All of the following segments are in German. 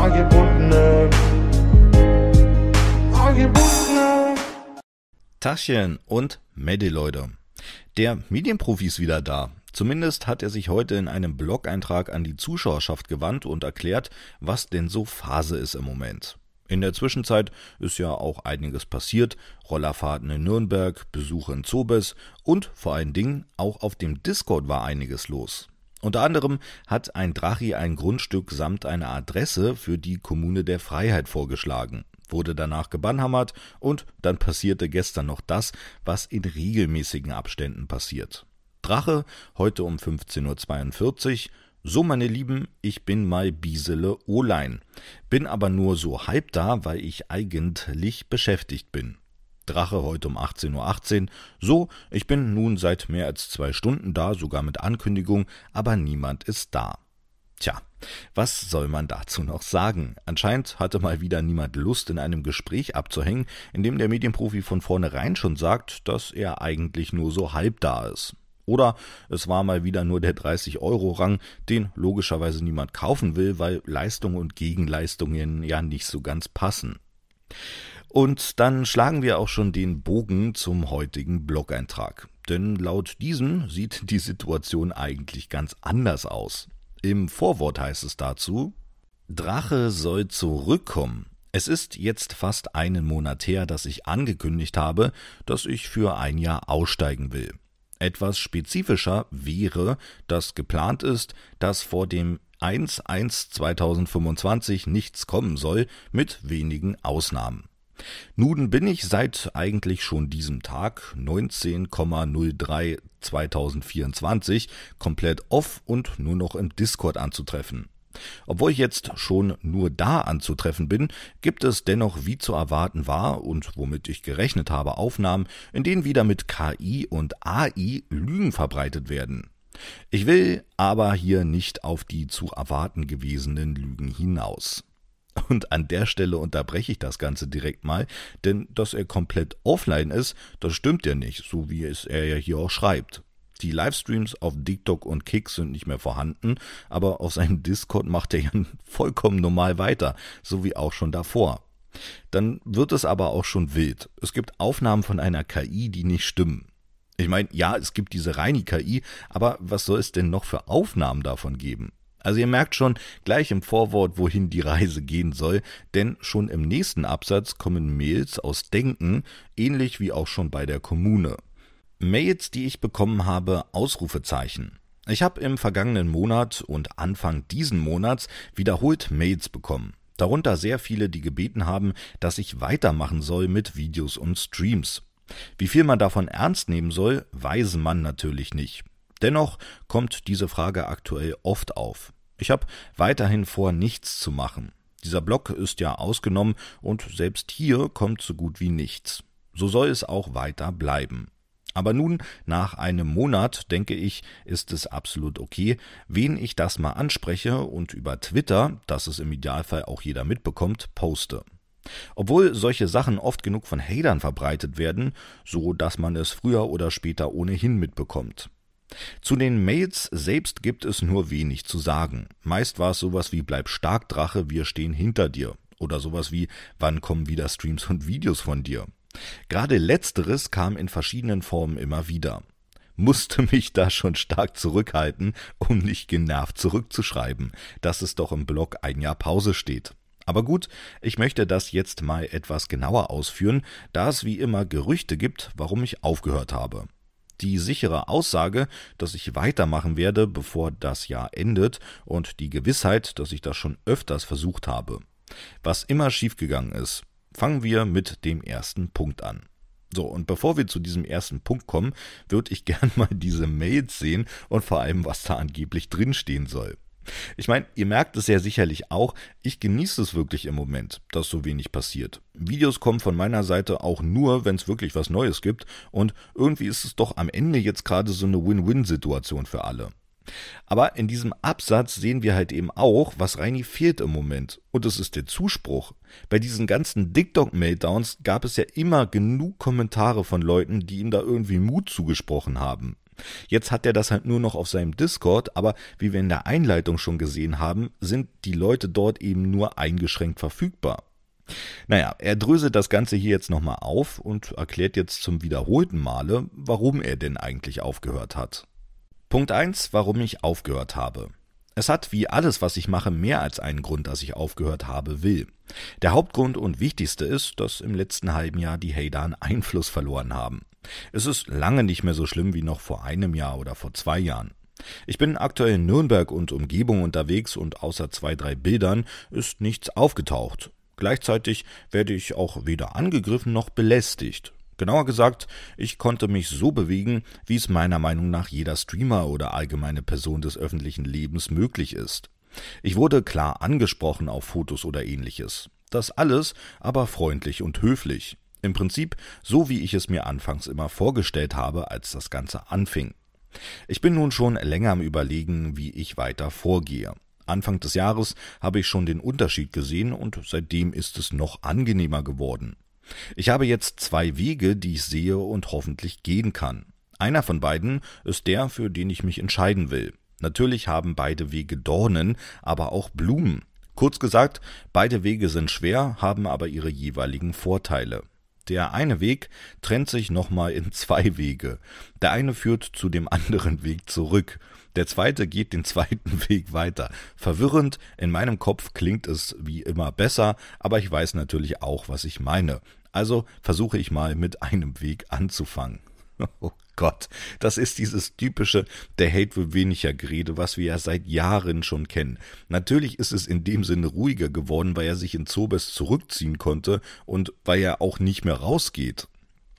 Tachchen und Medi, Leute. Der Medienprofi ist wieder da. Zumindest hat er sich heute in einem Blog-Eintrag an die Zuschauerschaft gewandt und erklärt, was denn so Phase ist im Moment. In der Zwischenzeit ist ja auch einiges passiert. Rollerfahrten in Nürnberg, Besuche in Zobes und vor allen Dingen auch auf dem Discord war einiges los. Unter anderem hat ein Drachi ein Grundstück samt einer Adresse für die Kommune der Freiheit vorgeschlagen, wurde danach gebannhammert und dann passierte gestern noch das, was in regelmäßigen Abständen passiert. Drache, heute um 15:42 Uhr. So, meine Lieben, ich bin mal Biesele Olein. Bin aber nur so halb da, weil ich eigentlich beschäftigt bin. Drache heute um 18:18 Uhr. So, ich bin nun seit mehr als 2 Stunden da, sogar mit Ankündigung, aber niemand ist da. Tja, was soll man dazu noch sagen? Anscheinend hatte mal wieder niemand Lust, in einem Gespräch abzuhängen, in dem der Medienprofi von vornherein schon sagt, dass er eigentlich nur so halb da ist. Oder es war mal wieder nur der 30-Euro-Rang, den logischerweise niemand kaufen will, weil Leistung und Gegenleistungen ja nicht so ganz passen. Und dann schlagen wir auch schon den Bogen zum heutigen Blog-Eintrag. Denn laut diesem sieht die Situation eigentlich ganz anders aus. Im Vorwort heißt es dazu: Drache soll zurückkommen. Es ist jetzt fast einen Monat her, dass ich angekündigt habe, dass ich für ein Jahr aussteigen will. Etwas spezifischer wäre, dass geplant ist, dass vor dem 1/1/2025 nichts kommen soll, mit wenigen Ausnahmen. Nun bin ich seit eigentlich schon diesem Tag, 19,03/2024, komplett off und nur noch im Discord anzutreffen. Obwohl ich jetzt schon nur da anzutreffen bin, gibt es dennoch, wie zu erwarten war und womit ich gerechnet habe, Aufnahmen, in denen wieder mit KI und AI Lügen verbreitet werden. Ich will aber hier nicht auf die zu erwarten gewesenen Lügen hinaus. Und an der Stelle unterbreche ich das Ganze direkt mal, denn dass er komplett offline ist, das stimmt ja nicht, so wie es er ja hier auch schreibt. Die Livestreams auf TikTok und Kick sind nicht mehr vorhanden, aber auf seinem Discord macht er ja vollkommen normal weiter, so wie auch schon davor. Dann wird es aber auch schon wild. Es gibt Aufnahmen von einer KI, die nicht stimmen. Ich meine, ja, es gibt diese reine KI, aber was soll es denn noch für Aufnahmen davon geben? Also ihr merkt schon gleich im Vorwort, wohin die Reise gehen soll, denn schon im nächsten Absatz kommen Mails aus Denken, ähnlich wie auch schon bei der Kommune. Mails, die ich bekommen habe, Ausrufezeichen. Ich habe im vergangenen Monat und Anfang diesen Monats wiederholt Mails bekommen. Darunter sehr viele, die gebeten haben, dass ich weitermachen soll mit Videos und Streams. Wie viel man davon ernst nehmen soll, weiß man natürlich nicht. Dennoch kommt diese Frage aktuell oft auf. Ich habe weiterhin vor, nichts zu machen. Dieser Blog ist ja ausgenommen und selbst hier kommt so gut wie nichts. So soll es auch weiter bleiben. Aber nun, nach einem Monat, denke ich, ist es absolut okay, wen ich das mal anspreche und über Twitter, dass es im Idealfall auch jeder mitbekommt, poste. Obwohl solche Sachen oft genug von Hatern verbreitet werden, so dass man es früher oder später ohnehin mitbekommt. Zu den Mails selbst gibt es nur wenig zu sagen. Meist war es sowas wie "Bleib stark, Drache, wir stehen hinter dir" oder sowas wie "Wann kommen wieder Streams und Videos von dir?" Gerade letzteres kam in verschiedenen Formen immer wieder. Musste mich da schon stark zurückhalten, um nicht genervt zurückzuschreiben, dass es doch im Blog ein Jahr Pause steht. Aber gut, ich möchte das jetzt mal etwas genauer ausführen, da es wie immer Gerüchte gibt, warum ich aufgehört habe. Die sichere Aussage, dass ich weitermachen werde, bevor das Jahr endet, und die Gewissheit, dass ich das schon öfters versucht habe. Was immer schiefgegangen ist. Fangen wir mit dem ersten Punkt an. So, und bevor wir zu diesem ersten Punkt kommen, würde ich gern mal diese Mails sehen und vor allem, was da angeblich drinstehen soll. Ich meine, ihr merkt es ja sicherlich auch, ich genieße es wirklich im Moment, dass so wenig passiert. Videos kommen von meiner Seite auch nur, wenn es wirklich was Neues gibt, und irgendwie ist es doch am Ende jetzt gerade so eine Win-Win-Situation für alle. Aber in diesem Absatz sehen wir halt eben auch, was Reini fehlt im Moment. Und es ist der Zuspruch. Bei diesen ganzen TikTok-Meltdowns gab es ja immer genug Kommentare von Leuten, die ihm da irgendwie Mut zugesprochen haben. Jetzt hat er das halt nur noch auf seinem Discord, aber wie wir in der Einleitung schon gesehen haben, sind die Leute dort eben nur eingeschränkt verfügbar. Naja, er dröselt das Ganze hier jetzt nochmal auf und erklärt jetzt zum wiederholten Male, warum er denn eigentlich aufgehört hat. Punkt 1, warum ich aufgehört habe. Es hat wie alles, was ich mache, mehr als einen Grund, dass ich aufgehört habe will. Der Hauptgrund und wichtigste ist, dass im letzten halben Jahr die Hater an Einfluss verloren haben. Es ist lange nicht mehr so schlimm wie noch vor einem Jahr oder vor 2 Jahren. Ich bin aktuell in Nürnberg und Umgebung unterwegs und außer 2, 3 Bildern ist nichts aufgetaucht. Gleichzeitig werde ich auch weder angegriffen noch belästigt. Genauer gesagt, ich konnte mich so bewegen, wie es meiner Meinung nach jeder Streamer oder allgemeine Person des öffentlichen Lebens möglich ist. Ich wurde klar angesprochen auf Fotos oder ähnliches. Das alles aber freundlich und höflich. Im Prinzip so, wie ich es mir anfangs immer vorgestellt habe, als das Ganze anfing. Ich bin nun schon länger am Überlegen, wie ich weiter vorgehe. Anfang des Jahres habe ich schon den Unterschied gesehen und seitdem ist es noch angenehmer geworden. Ich habe jetzt 2 Wege, die ich sehe und hoffentlich gehen kann. Einer von beiden ist der, für den ich mich entscheiden will. Natürlich haben beide Wege Dornen, aber auch Blumen. Kurz gesagt, beide Wege sind schwer, haben aber ihre jeweiligen Vorteile. Der eine Weg trennt sich nochmal in 2 Wege. Der eine führt zu dem anderen Weg zurück. Der zweite geht den zweiten Weg weiter. Verwirrend, in meinem Kopf klingt es wie immer besser, aber ich weiß natürlich auch, was ich meine. Also versuche ich mal mit einem Weg anzufangen. Oh Gott, das ist dieses typische der Hate will weniger Gerede, was wir ja seit Jahren schon kennen. Natürlich ist es in dem Sinne ruhiger geworden, weil er sich in Zobes zurückziehen konnte und weil er auch nicht mehr rausgeht.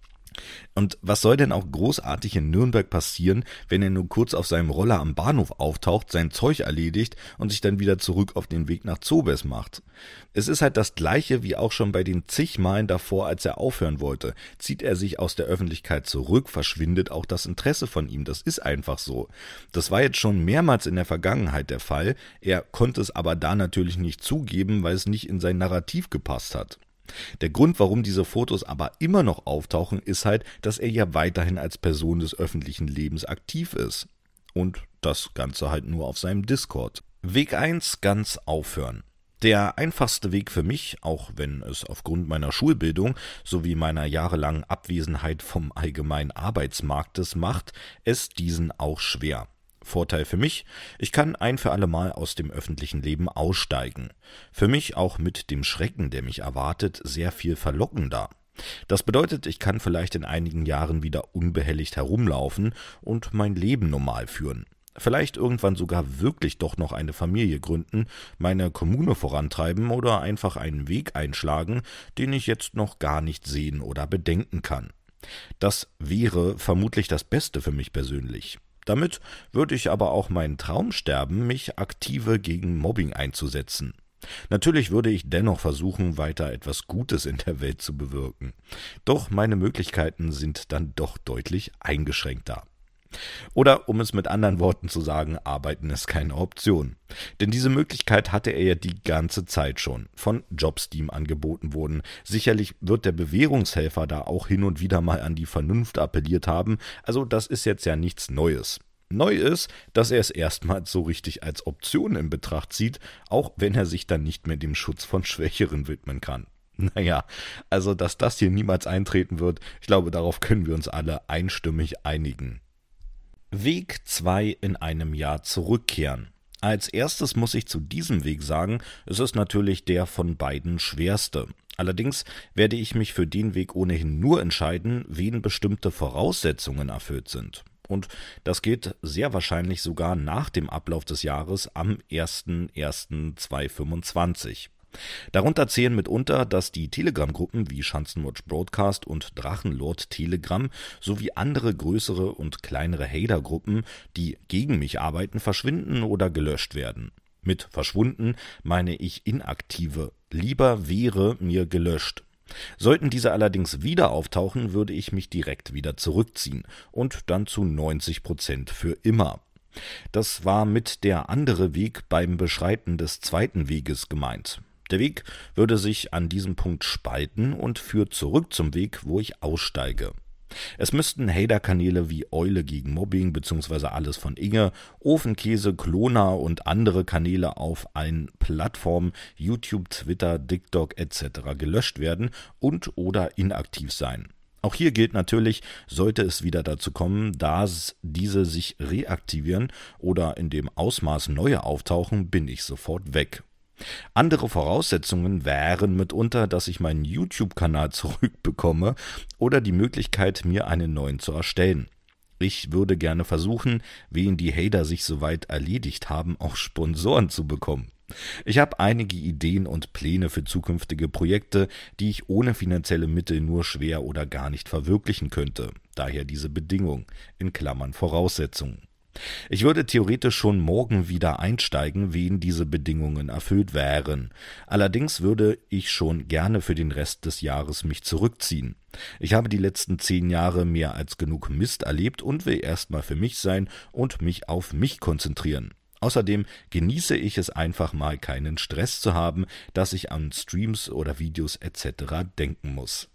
Und was soll denn auch großartig in Nürnberg passieren, wenn er nur kurz auf seinem Roller am Bahnhof auftaucht, sein Zeug erledigt und sich dann wieder zurück auf den Weg nach Zobes macht? Es ist halt das Gleiche wie auch schon bei den zig Malen davor, als er aufhören wollte. Zieht er sich aus der Öffentlichkeit zurück, verschwindet auch das Interesse von ihm. Das ist einfach so. Das war jetzt schon mehrmals in der Vergangenheit der Fall. Er konnte es aber da natürlich nicht zugeben, weil es nicht in sein Narrativ gepasst hat. Der Grund, warum diese Fotos aber immer noch auftauchen, ist halt, dass er ja weiterhin als Person des öffentlichen Lebens aktiv ist. Und das Ganze halt nur auf seinem Discord. Weg 1, ganz aufhören. Der einfachste Weg für mich, auch wenn es aufgrund meiner Schulbildung sowie meiner jahrelangen Abwesenheit vom allgemeinen Arbeitsmarktes macht, es diesen auch schwer. Vorteil für mich, ich kann ein für alle Mal aus dem öffentlichen Leben aussteigen. Für mich auch mit dem Schrecken, der mich erwartet, sehr viel verlockender. Das bedeutet, ich kann vielleicht in einigen Jahren wieder unbehelligt herumlaufen und mein Leben normal führen. Vielleicht irgendwann sogar wirklich doch noch eine Familie gründen, meine Kommune vorantreiben oder einfach einen Weg einschlagen, den ich jetzt noch gar nicht sehen oder bedenken kann. Das wäre vermutlich das Beste für mich persönlich. Damit würde ich aber auch meinen Traum sterben, mich aktive gegen Mobbing einzusetzen. Natürlich würde ich dennoch versuchen, weiter etwas Gutes in der Welt zu bewirken. Doch meine Möglichkeiten sind dann doch deutlich eingeschränkter. Oder, um es mit anderen Worten zu sagen, arbeiten ist keine Option. Denn diese Möglichkeit hatte er ja die ganze Zeit schon, von Jobs, die ihm angeboten wurden. Sicherlich wird der Bewährungshelfer da auch hin und wieder mal an die Vernunft appelliert haben, also das ist jetzt ja nichts Neues. Neu ist, dass er es erstmals so richtig als Option in Betracht zieht, auch wenn er sich dann nicht mehr dem Schutz von Schwächeren widmen kann. Naja, also dass das hier niemals eintreten wird, ich glaube, darauf können wir uns alle einstimmig einigen. Weg 2 in einem Jahr zurückkehren. Als erstes muss ich zu diesem Weg sagen, es ist natürlich der von beiden schwerste. Allerdings werde ich mich für den Weg ohnehin nur entscheiden, wen bestimmte Voraussetzungen erfüllt sind. Und das geht sehr wahrscheinlich sogar nach dem Ablauf des Jahres am 01.01.2025. Darunter zählen mitunter, dass die Telegram-Gruppen wie Schanzenwatch Broadcast und Drachenlord Telegram sowie andere größere und kleinere Hater-Gruppen, die gegen mich arbeiten, verschwinden oder gelöscht werden. Mit verschwunden meine ich inaktive. Lieber wäre mir gelöscht. Sollten diese allerdings wieder auftauchen, würde ich mich direkt wieder zurückziehen und dann zu 90% für immer. Das war mit der andere Weg beim Beschreiten des zweiten Weges gemeint. Der Weg würde sich an diesem Punkt spalten und führt zurück zum Weg, wo ich aussteige. Es müssten Hater-Kanäle wie Eule gegen Mobbing bzw. Alles von Inge, Ofenkäse, Klona und andere Kanäle auf allen Plattformen YouTube, Twitter, TikTok etc. gelöscht werden und oder inaktiv sein. Auch hier gilt natürlich, sollte es wieder dazu kommen, dass diese sich reaktivieren oder in dem Ausmaß neue auftauchen, bin ich sofort weg. Andere Voraussetzungen wären mitunter, dass ich meinen YouTube-Kanal zurückbekomme oder die Möglichkeit, mir einen neuen zu erstellen. Ich würde gerne versuchen, wen die Hater sich soweit erledigt haben, auch Sponsoren zu bekommen. Ich habe einige Ideen und Pläne für zukünftige Projekte, die ich ohne finanzielle Mittel nur schwer oder gar nicht verwirklichen könnte. Daher diese Bedingung, in Klammern Voraussetzungen. Ich würde theoretisch schon morgen wieder einsteigen, wen diese Bedingungen erfüllt wären. Allerdings würde ich schon gerne für den Rest des Jahres mich zurückziehen. Ich habe die letzten 10 Jahre mehr als genug Mist erlebt und will erstmal für mich sein und mich auf mich konzentrieren. Außerdem genieße ich es einfach mal, keinen Stress zu haben, dass ich an Streams oder Videos etc. denken muss.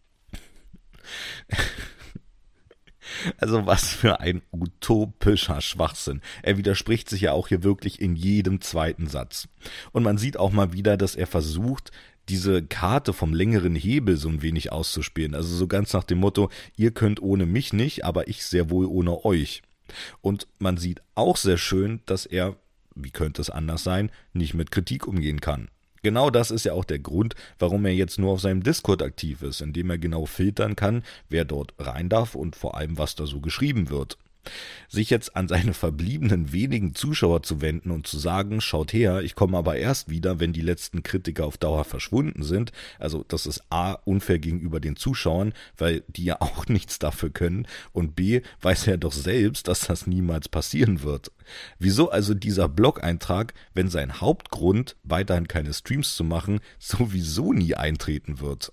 Also was für ein utopischer Schwachsinn. Er widerspricht sich ja auch hier wirklich in jedem zweiten Satz. Und man sieht auch mal wieder, dass er versucht, diese Karte vom längeren Hebel so ein wenig auszuspielen. Also so ganz nach dem Motto, ihr könnt ohne mich nicht, aber ich sehr wohl ohne euch. Und man sieht auch sehr schön, dass er, wie könnte es anders sein, nicht mit Kritik umgehen kann. Genau das ist ja auch der Grund, warum er jetzt nur auf seinem Discord aktiv ist, indem er genau filtern kann, wer dort rein darf und vor allem, was da so geschrieben wird. Sich jetzt an seine verbliebenen wenigen Zuschauer zu wenden und zu sagen, schaut her, ich komme aber erst wieder, wenn die letzten Kritiker auf Dauer verschwunden sind, also das ist A, unfair gegenüber den Zuschauern, weil die ja auch nichts dafür können, und B, weiß er doch selbst, dass das niemals passieren wird. Wieso also dieser Blog-Eintrag, wenn sein Hauptgrund, weiterhin keine Streams zu machen, sowieso nie eintreten wird?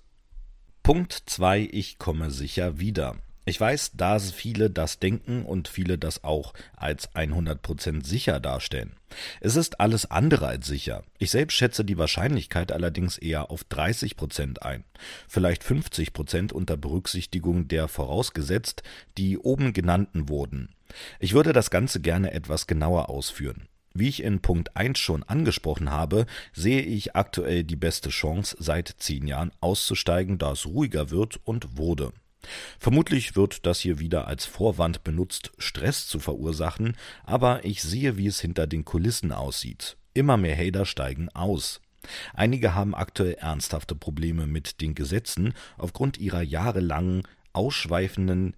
Punkt 2, ich komme sicher wieder. Ich weiß, dass viele das denken und viele das auch als 100% sicher darstellen. Es ist alles andere als sicher. Ich selbst schätze die Wahrscheinlichkeit allerdings eher auf 30% ein. Vielleicht 50% unter Berücksichtigung der vorausgesetzt, die oben genannten wurden. Ich würde das Ganze gerne etwas genauer ausführen. Wie ich in Punkt 1 schon angesprochen habe, sehe ich aktuell die beste Chance, seit 10 Jahren auszusteigen, da es ruhiger wird und wurde. Vermutlich wird das hier wieder als Vorwand benutzt, Stress zu verursachen, aber ich sehe, wie es hinter den Kulissen aussieht. Immer mehr Hater steigen aus. Einige haben aktuell ernsthafte Probleme mit den Gesetzen aufgrund ihrer jahrelangen, ausschweifenden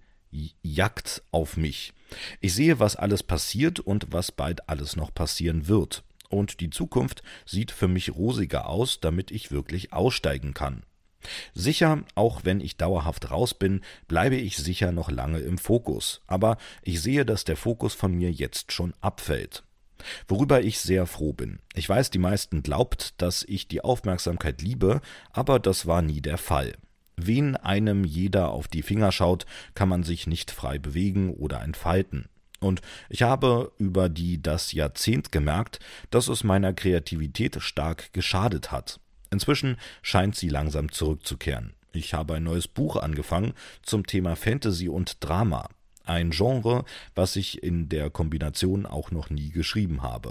Jagd auf mich. Ich sehe, was alles passiert und was bald alles noch passieren wird. Und die Zukunft sieht für mich rosiger aus, damit ich wirklich aussteigen kann. Sicher, auch wenn ich dauerhaft raus bin, bleibe ich sicher noch lange im Fokus, aber ich sehe, dass der Fokus von mir jetzt schon abfällt. Worüber ich sehr froh bin. Ich weiß, die meisten glaubt, dass ich die Aufmerksamkeit liebe, aber das war nie der Fall. Wen einem jeder auf die Finger schaut, kann man sich nicht frei bewegen oder entfalten. Und ich habe über das Jahrzehnt gemerkt, dass es meiner Kreativität stark geschadet hat. Inzwischen scheint sie langsam zurückzukehren. Ich habe ein neues Buch angefangen zum Thema Fantasy und Drama. Ein Genre, was ich in der Kombination auch noch nie geschrieben habe.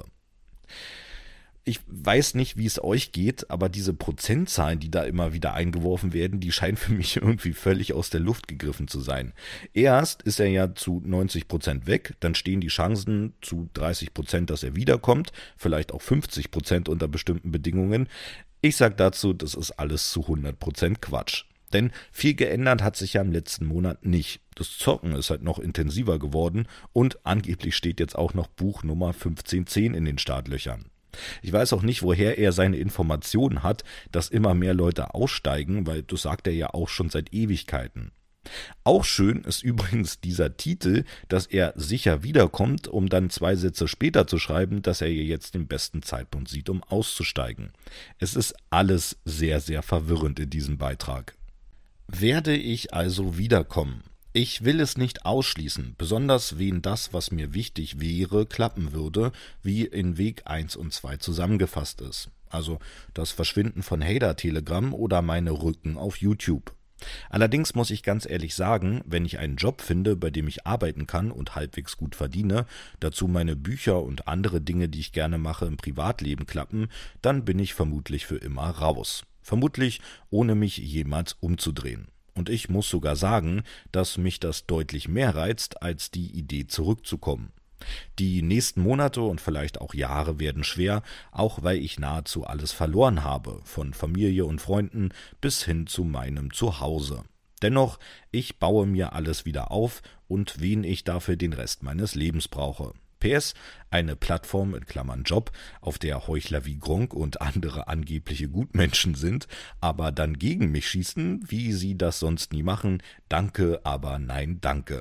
Ich weiß nicht, wie es euch geht, aber diese Prozentzahlen, die da immer wieder eingeworfen werden, die scheinen für mich irgendwie völlig aus der Luft gegriffen zu sein. Erst ist er ja zu 90% weg, dann stehen die Chancen zu 30%, dass er wiederkommt, vielleicht auch 50% unter bestimmten Bedingungen. Ich sage dazu, das ist alles zu 100% Quatsch. Denn viel geändert hat sich ja im letzten Monat nicht. Das Zocken ist halt noch intensiver geworden und angeblich steht jetzt auch noch Buch Nummer 1510 in den Startlöchern. Ich weiß auch nicht, woher er seine Informationen hat, dass immer mehr Leute aussteigen, weil das sagt er ja auch schon seit Ewigkeiten. Auch schön ist übrigens dieser Titel, dass er sicher wiederkommt, um dann 2 Sätze später zu schreiben, dass er jetzt den besten Zeitpunkt sieht, um auszusteigen. Es ist alles sehr, sehr verwirrend in diesem Beitrag. Werde ich also wiederkommen? Ich will es nicht ausschließen, besonders wenn das, was mir wichtig wäre, klappen würde, wie in Weg 1 und 2 zusammengefasst ist. Also das Verschwinden von Hater-Telegram oder meine Rücken auf YouTube. Allerdings muss ich ganz ehrlich sagen, wenn ich einen Job finde, bei dem ich arbeiten kann und halbwegs gut verdiene, dazu meine Bücher und andere Dinge, die ich gerne mache, im Privatleben klappen, dann bin ich vermutlich für immer raus. Vermutlich ohne mich jemals umzudrehen. Und ich muss sogar sagen, dass mich das deutlich mehr reizt, als die Idee zurückzukommen. Die nächsten Monate und vielleicht auch Jahre werden schwer, auch weil ich nahezu alles verloren habe, von Familie und Freunden bis hin zu meinem Zuhause. Dennoch, ich baue mir alles wieder auf und wen ich dafür den Rest meines Lebens brauche. PS, eine Plattform in Klammern Job, auf der Heuchler wie Gronkh und andere angebliche Gutmenschen sind, aber dann gegen mich schießen, wie sie das sonst nie machen. Danke, aber nein, danke.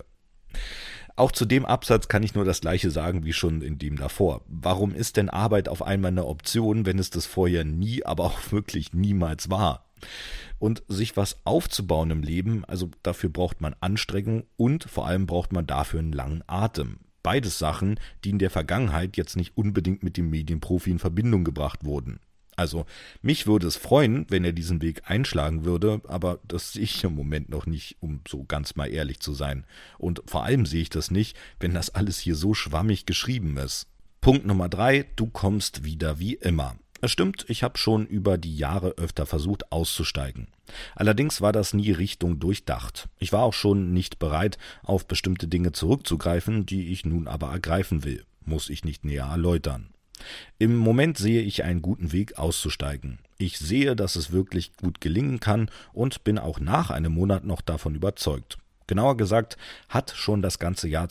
Auch zu dem Absatz kann ich nur das Gleiche sagen wie schon in dem davor. Warum ist denn Arbeit auf einmal eine Option, wenn es das vorher nie, aber auch wirklich niemals war? Und sich was aufzubauen im Leben, also dafür braucht man Anstrengung und vor allem braucht man dafür einen langen Atem. Beides Sachen, die in der Vergangenheit jetzt nicht unbedingt mit dem Medienprofi in Verbindung gebracht wurden. Also, mich würde es freuen, wenn er diesen Weg einschlagen würde, aber das sehe ich im Moment noch nicht, um so ganz mal ehrlich zu sein. Und vor allem sehe ich das nicht, wenn das alles hier so schwammig geschrieben ist. Punkt Nummer 3, du kommst wieder wie immer. Es stimmt, ich habe schon über die Jahre öfter versucht auszusteigen. Allerdings war das nie Richtung durchdacht. Ich war auch schon nicht bereit, auf bestimmte Dinge zurückzugreifen, die ich nun aber ergreifen will. Muss ich nicht näher erläutern. Im Moment sehe ich einen guten Weg auszusteigen. Ich sehe, dass es wirklich gut gelingen kann und bin auch nach einem Monat noch davon überzeugt. Genauer gesagt hat schon das ganze Jahr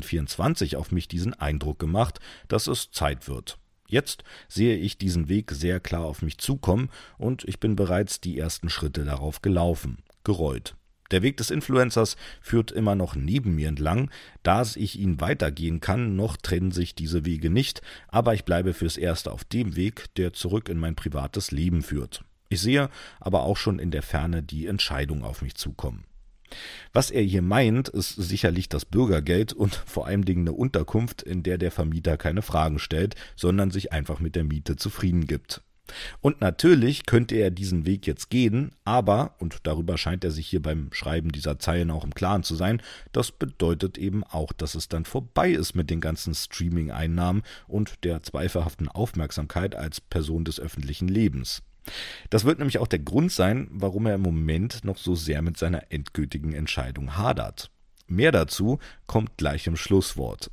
2024 auf mich diesen Eindruck gemacht, dass es Zeit wird. Jetzt sehe ich diesen Weg sehr klar auf mich zukommen und ich bin bereits die ersten Schritte darauf gelaufen, gerollt. Der Weg des Influencers führt immer noch neben mir entlang, da ich ihn weitergehen kann, noch trennen sich diese Wege nicht, aber ich bleibe fürs Erste auf dem Weg, der zurück in mein privates Leben führt. Ich sehe aber auch schon in der Ferne die Entscheidung auf mich zukommen. Was er hier meint, ist sicherlich das Bürgergeld und vor allem eine Unterkunft, in der der Vermieter keine Fragen stellt, sondern sich einfach mit der Miete zufrieden gibt. Und natürlich könnte er diesen Weg jetzt gehen, aber, und darüber scheint er sich hier beim Schreiben dieser Zeilen auch im Klaren zu sein, das bedeutet eben auch, dass es dann vorbei ist mit den ganzen Streaming-Einnahmen und der zweifelhaften Aufmerksamkeit als Person des öffentlichen Lebens. Das wird nämlich auch der Grund sein, warum er im Moment noch so sehr mit seiner endgültigen Entscheidung hadert. Mehr dazu kommt gleich im Schlusswort.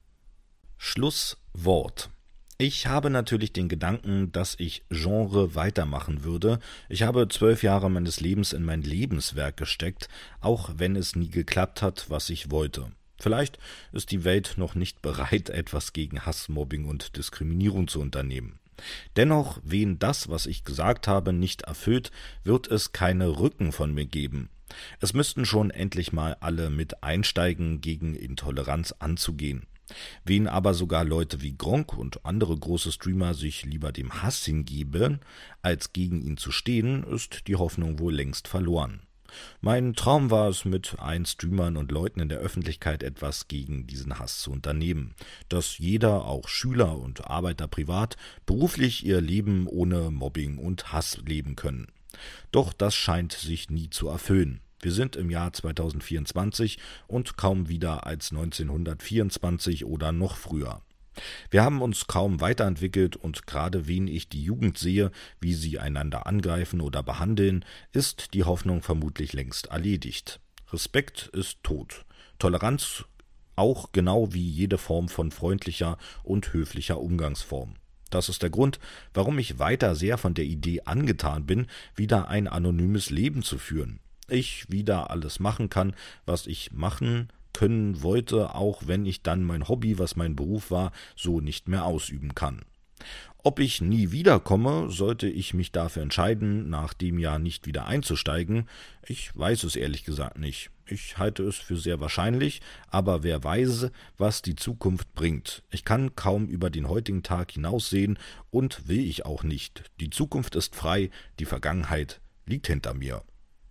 Schlusswort. Ich habe natürlich den Gedanken, dass ich Genre weitermachen würde. Ich habe 12 Jahre meines Lebens in mein Lebenswerk gesteckt, auch wenn es nie geklappt hat, was ich wollte. Vielleicht ist die Welt noch nicht bereit, etwas gegen Hass, Mobbing und Diskriminierung zu unternehmen. Dennoch, wen das, was ich gesagt habe, nicht erfüllt, wird es keine Rücken von mir geben. Es müssten schon endlich mal alle mit einsteigen, gegen Intoleranz anzugehen. Wen aber sogar Leute wie Gronkh und andere große Streamer sich lieber dem Hass hingeben, als gegen ihn zu stehen, ist die Hoffnung wohl längst verloren. Mein Traum war es, mit Streamern und Leuten in der Öffentlichkeit etwas gegen diesen Hass zu unternehmen, dass jeder, auch Schüler und Arbeiter privat, beruflich ihr Leben ohne Mobbing und Hass leben können. Doch das scheint sich nie zu erfüllen. Wir sind im Jahr 2024 und kaum wieder als 1924 oder noch früher. Wir haben uns kaum weiterentwickelt und gerade wen ich die Jugend sehe, wie sie einander angreifen oder behandeln, ist die Hoffnung vermutlich längst erledigt. Respekt ist tot. Toleranz auch, genau wie jede Form von freundlicher und höflicher Umgangsform. Das ist der Grund, warum ich weiter sehr von der Idee angetan bin, wieder ein anonymes Leben zu führen. Ich wieder alles machen kann, was ich machen können wollte, auch wenn ich dann mein Hobby, was mein Beruf war, so nicht mehr ausüben kann. Ob ich nie wiederkomme, sollte ich mich dafür entscheiden, nach dem Jahr nicht wieder einzusteigen, ich weiß es ehrlich gesagt nicht. Ich halte es für sehr wahrscheinlich, aber wer weiß, was die Zukunft bringt. Ich kann kaum über den heutigen Tag hinaussehen und will ich auch nicht. Die Zukunft ist frei, die Vergangenheit liegt hinter mir.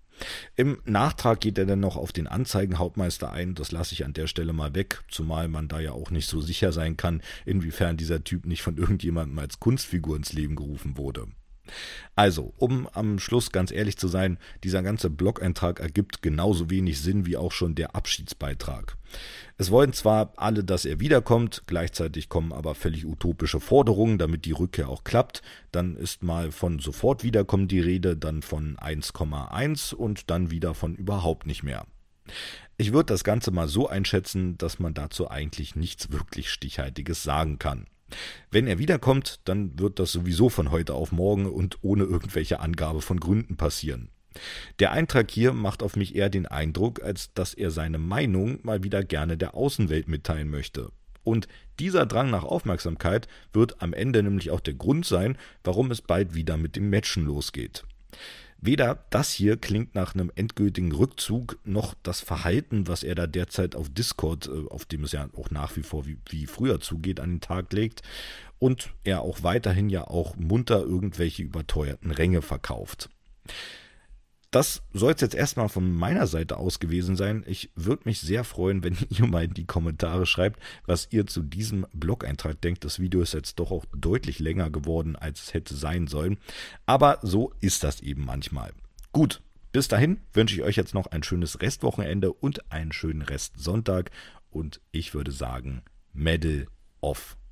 Im Nachtrag geht er dann noch auf den Anzeigenhauptmeister ein, das lasse ich an der Stelle mal weg, zumal man da ja auch nicht so sicher sein kann, inwiefern dieser Typ nicht von irgendjemandem als Kunstfigur ins Leben gerufen wurde. Also, um am Schluss ganz ehrlich zu sein, dieser ganze Blog-Eintrag ergibt genauso wenig Sinn wie auch schon der Abschiedsbeitrag. Es wollen zwar alle, dass er wiederkommt, gleichzeitig kommen aber völlig utopische Forderungen, damit die Rückkehr auch klappt. Dann ist mal von sofort wiederkommen die Rede, dann von 1,1 und dann wieder von überhaupt nicht mehr. Ich würde das Ganze mal so einschätzen, dass man dazu eigentlich nichts wirklich Stichhaltiges sagen kann. Wenn er wiederkommt, dann wird das sowieso von heute auf morgen und ohne irgendwelche Angabe von Gründen passieren. Der Eintrag hier macht auf mich eher den Eindruck, als dass er seine Meinung mal wieder gerne der Außenwelt mitteilen möchte. Und dieser Drang nach Aufmerksamkeit wird am Ende nämlich auch der Grund sein, warum es bald wieder mit dem Matchen losgeht. Weder das hier klingt nach einem endgültigen Rückzug, noch das Verhalten, was er da derzeit auf Discord, auf dem es ja auch nach wie vor wie früher zugeht, an den Tag legt und er auch weiterhin ja auch munter irgendwelche überteuerten Ränge verkauft. Das soll es jetzt erstmal von meiner Seite aus gewesen sein. Ich würde mich sehr freuen, wenn ihr mal in die Kommentare schreibt, was ihr zu diesem Blog-Eintrag denkt. Das Video ist jetzt doch auch deutlich länger geworden, als es hätte sein sollen. Aber so ist das eben manchmal. Gut, bis dahin wünsche ich euch jetzt noch ein schönes Restwochenende und einen schönen Restsonntag. Und ich würde sagen, Medal off.